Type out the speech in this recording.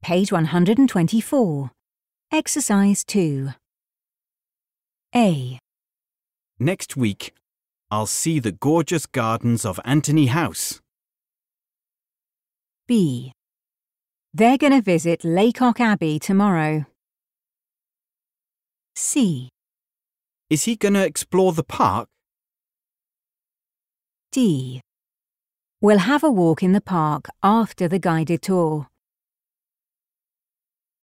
Page 124. Exercise 2. A. Next week, I'll see the gorgeous gardens of Anthony House. B. They're going to visit Laycock Abbey tomorrow. C. Is he going to explore the park? D. We'll have a walk in the park after the guided tour.